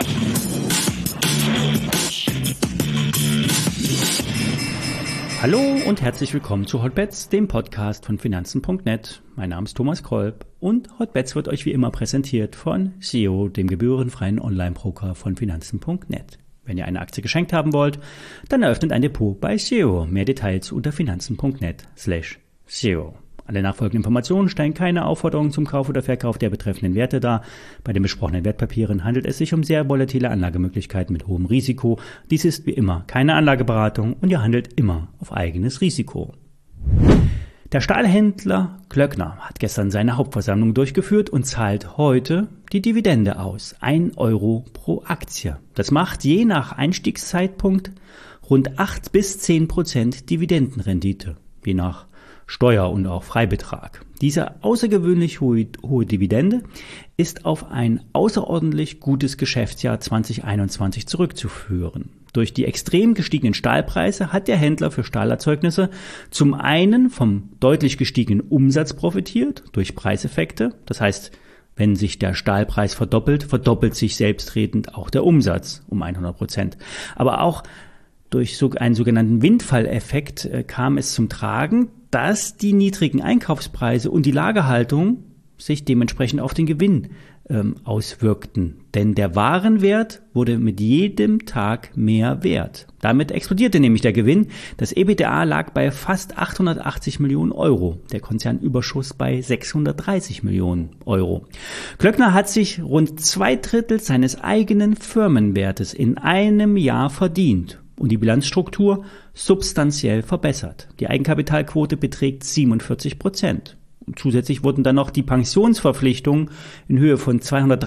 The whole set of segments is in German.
Hallo und herzlich willkommen zu Hotbets, dem Podcast von Finanzen.net. Mein Name ist Thomas Kolb und Hotbets wird euch wie immer präsentiert von SEO, dem gebührenfreien Online-Broker von Finanzen.net. Wenn ihr eine Aktie geschenkt haben wollt, dann eröffnet ein Depot bei SEO. Mehr Details unter finanzen.net/SEO. Alle nachfolgenden Informationen stellen keine Aufforderung zum Kauf oder Verkauf der betreffenden Werte dar. Bei den besprochenen Wertpapieren handelt es sich um sehr volatile Anlagemöglichkeiten mit hohem Risiko. Dies ist wie immer keine Anlageberatung und ihr handelt immer auf eigenes Risiko. Der Stahlhändler Klöckner hat gestern seine Hauptversammlung durchgeführt und zahlt heute die Dividende aus. 1 Euro pro Aktie. Das macht je nach Einstiegszeitpunkt rund 8 bis 10% Dividendenrendite, je nach Steuer- und auch Freibetrag. Diese außergewöhnlich hohe Dividende ist auf ein außerordentlich gutes Geschäftsjahr 2021 zurückzuführen. Durch die extrem gestiegenen Stahlpreise hat der Händler für Stahlerzeugnisse zum einen vom deutlich gestiegenen Umsatz profitiert, durch Preiseffekte. Das heißt, wenn sich der Stahlpreis verdoppelt, verdoppelt sich selbstredend auch der Umsatz um 100%. Aber auch durch einen sogenannten Windfalleffekt kam es zum Tragen, dass die niedrigen Einkaufspreise und die Lagerhaltung sich dementsprechend auf den Gewinn auswirkten. Denn der Warenwert wurde mit jedem Tag mehr wert. Damit explodierte nämlich der Gewinn. Das EBITDA lag bei fast 880 Millionen Euro. Der Konzernüberschuss bei 630 Millionen Euro. Klöckner hat sich rund 2/3 seines eigenen Firmenwertes in einem Jahr verdient und die Bilanzstruktur substanziell verbessert. Die Eigenkapitalquote beträgt 47%. Und zusätzlich wurden dann noch die Pensionsverpflichtungen in Höhe von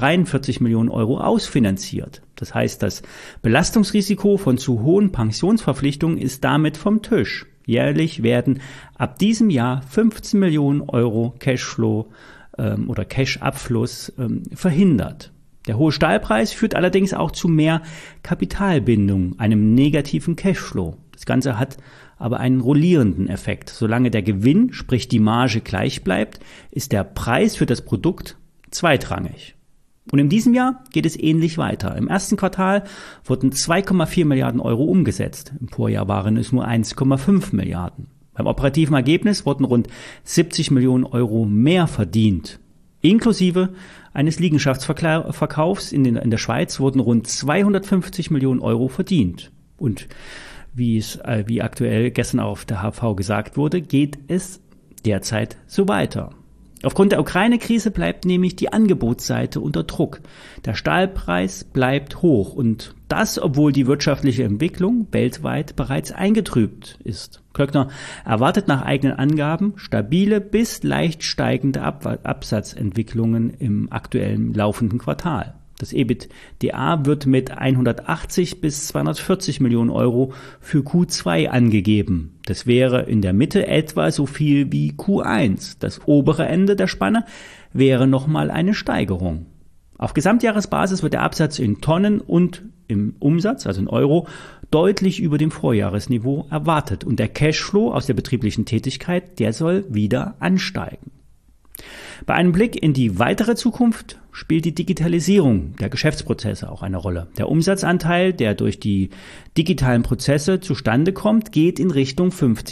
243 Millionen Euro ausfinanziert. Das heißt, das Belastungsrisiko von zu hohen Pensionsverpflichtungen ist damit vom Tisch. Jährlich werden ab diesem Jahr 15 Millionen Euro Cashflow oder Cash-Abfluss verhindert. Der hohe Stahlpreis führt allerdings auch zu mehr Kapitalbindung, einem negativen Cashflow. Das Ganze hat aber einen rollierenden Effekt. Solange der Gewinn, sprich die Marge, gleich bleibt, ist der Preis für das Produkt zweitrangig. Und in diesem Jahr geht es ähnlich weiter. Im ersten Quartal wurden 2,4 Milliarden Euro umgesetzt. Im Vorjahr waren es nur 1,5 Milliarden. Beim operativen Ergebnis wurden rund 70 Millionen Euro mehr verdient. Inklusive eines Liegenschaftsverkaufs in der Schweiz wurden rund 250 Millionen Euro verdient. Und wie aktuell gestern auf der HV gesagt wurde, geht es derzeit so weiter. Aufgrund der Ukraine-Krise bleibt nämlich die Angebotsseite unter Druck. Der Stahlpreis bleibt hoch und das, obwohl die wirtschaftliche Entwicklung weltweit bereits eingetrübt ist. Klöckner erwartet nach eigenen Angaben stabile bis leicht steigende Absatzentwicklungen im aktuellen laufenden Quartal. Das EBITDA wird mit 180 bis 240 Millionen Euro für Q2 angegeben. Das wäre in der Mitte etwa so viel wie Q1. Das obere Ende der Spanne wäre nochmal eine Steigerung. Auf Gesamtjahresbasis wird der Absatz in Tonnen und im Umsatz, also in Euro, deutlich über dem Vorjahresniveau erwartet. Und der Cashflow aus der betrieblichen Tätigkeit, der soll wieder ansteigen. Bei einem Blick in die weitere Zukunft spielt die Digitalisierung der Geschäftsprozesse auch eine Rolle. Der Umsatzanteil, der durch die digitalen Prozesse zustande kommt, geht in Richtung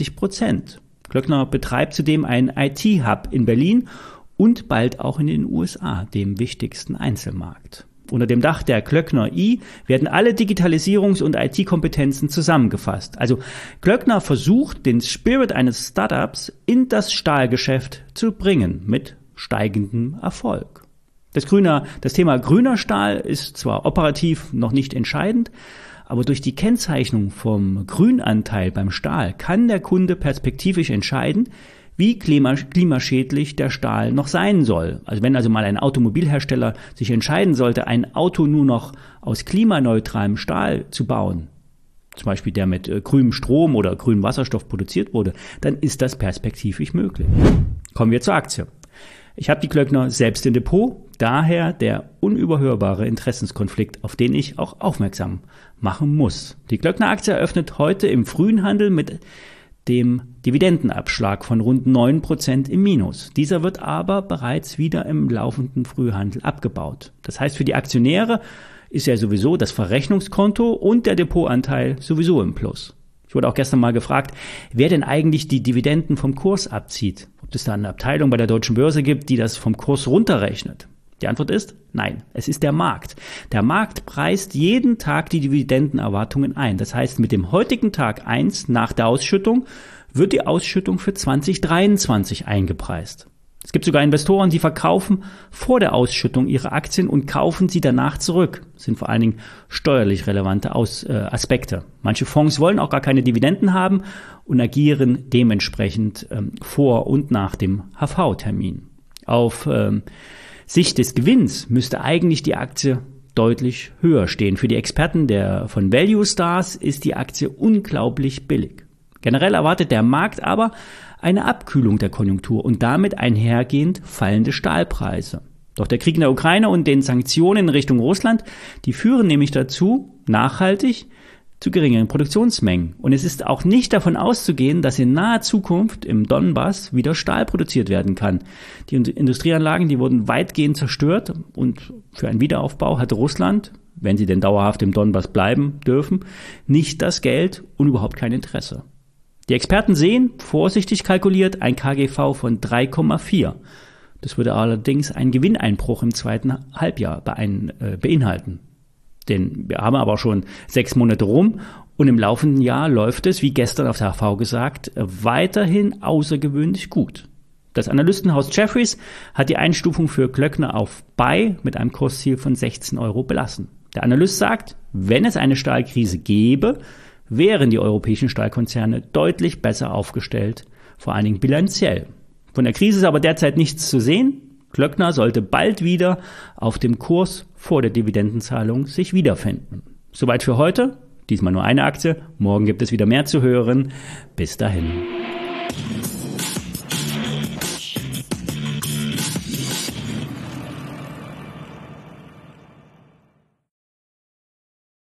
50%. Klöckner betreibt zudem einen IT-Hub in Berlin und bald auch in den USA, dem wichtigsten Einzelmarkt. Unter dem Dach der Klöckner I werden alle Digitalisierungs- und IT-Kompetenzen zusammengefasst. Also Klöckner versucht, den Spirit eines Startups in das Stahlgeschäft zu bringen, mit steigendem Erfolg. Das Thema grüner Stahl ist zwar operativ noch nicht entscheidend, aber durch die Kennzeichnung vom Grünanteil beim Stahl kann der Kunde perspektivisch entscheiden, wie klimaschädlich der Stahl noch sein soll. Also wenn mal ein Automobilhersteller sich entscheiden sollte, ein Auto nur noch aus klimaneutralem Stahl zu bauen, zum Beispiel der mit grünem Strom oder grünem Wasserstoff produziert wurde, dann ist das perspektivisch möglich. Kommen wir zur Aktie. Ich habe die Klöckner selbst im Depot, daher der unüberhörbare Interessenskonflikt, auf den ich auch aufmerksam machen muss. Die Klöckner Aktie eröffnet heute im frühen Handel mit dem Dividendenabschlag von rund 9% im Minus. Dieser wird aber bereits wieder im laufenden Frühhandel abgebaut. Das heißt für die Aktionäre ist ja sowieso das Verrechnungskonto und der Depotanteil sowieso im Plus. Ich wurde auch gestern mal gefragt, wer denn eigentlich die Dividenden vom Kurs abzieht. Ob es da eine Abteilung bei der Deutschen Börse gibt, die das vom Kurs runterrechnet. Die Antwort ist nein, es ist der Markt. Der Markt preist jeden Tag die Dividendenerwartungen ein. Das heißt, mit dem heutigen Tag 1 nach der Ausschüttung wird die Ausschüttung für 2023 eingepreist. Es gibt sogar Investoren, die verkaufen vor der Ausschüttung ihre Aktien und kaufen sie danach zurück. Das sind vor allen Dingen steuerlich relevante Aspekte. Manche Fonds wollen auch gar keine Dividenden haben und agieren dementsprechend vor und nach dem HV-Termin. Auf Sicht des Gewinns müsste eigentlich die Aktie deutlich höher stehen. Für die Experten von Value Stars ist die Aktie unglaublich billig. Generell erwartet der Markt aber eine Abkühlung der Konjunktur und damit einhergehend fallende Stahlpreise. Doch der Krieg in der Ukraine und den Sanktionen in Richtung Russland, die führen nämlich dazu, nachhaltig zu geringeren Produktionsmengen. Und es ist auch nicht davon auszugehen, dass in naher Zukunft im Donbass wieder Stahl produziert werden kann. Die Industrieanlagen, die wurden weitgehend zerstört und für einen Wiederaufbau hat Russland, wenn sie denn dauerhaft im Donbass bleiben dürfen, nicht das Geld und überhaupt kein Interesse. Die Experten sehen, vorsichtig kalkuliert, ein KGV von 3,4. Das würde allerdings einen Gewinneinbruch im zweiten Halbjahr beinhalten. Denn wir haben aber schon 6 Monate rum und im laufenden Jahr läuft es, wie gestern auf der HV gesagt, weiterhin außergewöhnlich gut. Das Analystenhaus Jefferies hat die Einstufung für Klöckner auf Buy mit einem Kursziel von 16 € belassen. Der Analyst sagt, wenn es eine Stahlkrise gäbe, wären die europäischen Stahlkonzerne deutlich besser aufgestellt, vor allen Dingen bilanziell. Von der Krise ist aber derzeit nichts zu sehen. Klöckner sollte bald wieder auf dem Kurs vor der Dividendenzahlung sich wiederfinden. Soweit für heute. Diesmal nur eine Aktie. Morgen gibt es wieder mehr zu hören. Bis dahin.